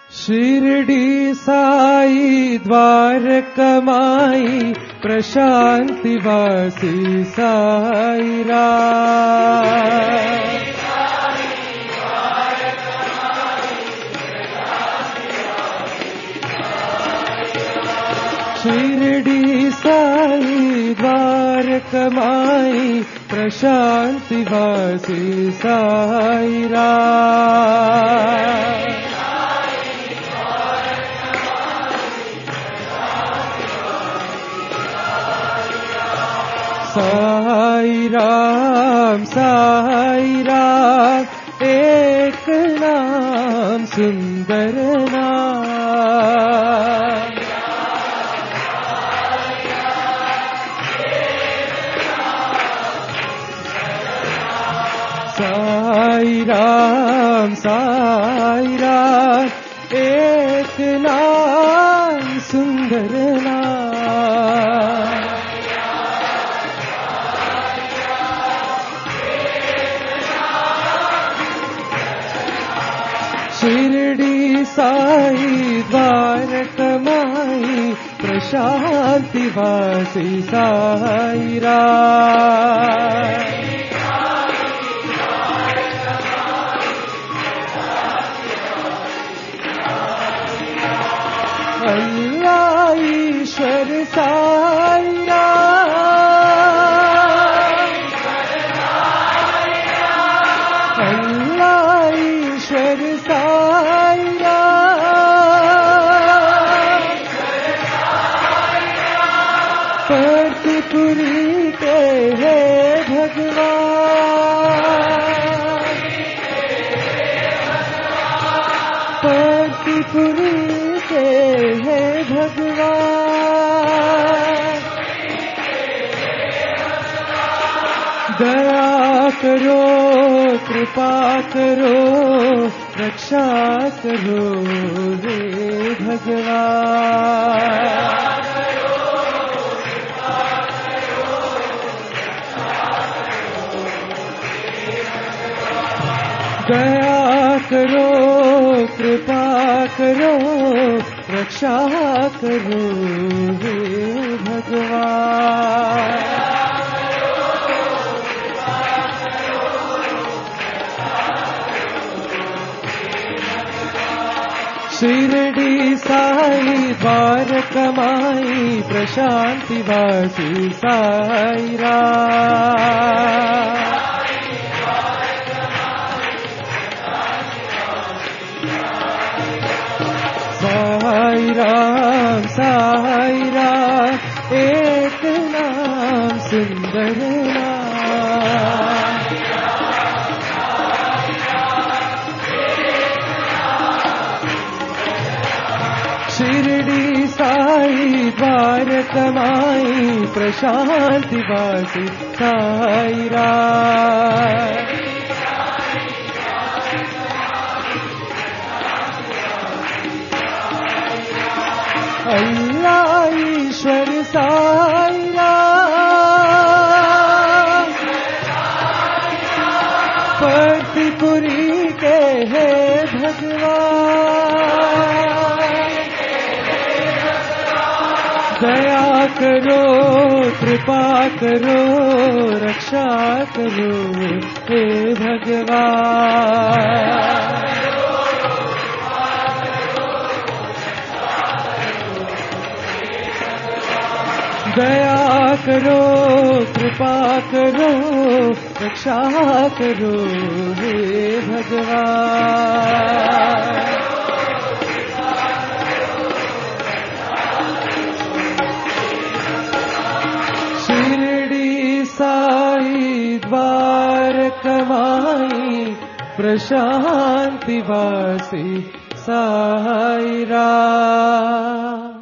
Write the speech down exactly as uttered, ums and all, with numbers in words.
शिरडी साई द्वारकमाई प्रशांति वासी साई राम। शिरडी साई द्वारकमाई प्रशांति वासी साई राम। साई राम साई राम एक नाम सुंदर नाम। साई राम साई राम एक नाम सुंदर नाम। शिरडी साई द्वारकमाई प्रशांति वासी साई राम। अल्लाह ईश्वर साई राम। अल्लाह ईश्वर साई राम। परतपुरी के है भगवान। परतपुरी के है भगवान। दया करो कृपा करो रक्षा करो हे भगवान। दया करो कृपा करो रक्षा करो हे भगवान। शिरडी साई द्वारकमाई प्रशांति वासी साई राम। साई राम साई राम एक नाम सुंदर नाम। शिरडी साई द्वारकमाई प्रशांति वासी साई राम। अल्लाह ईश्वर साई राम। परतपुरी के है भगवान। दया करो कृपा करो रक्षा करो हे भगवान। दया करो कृपा करो रक्षा करो हे भगवान। शिरडी साई द्वारकमाई प्रशांति वासी साई राम।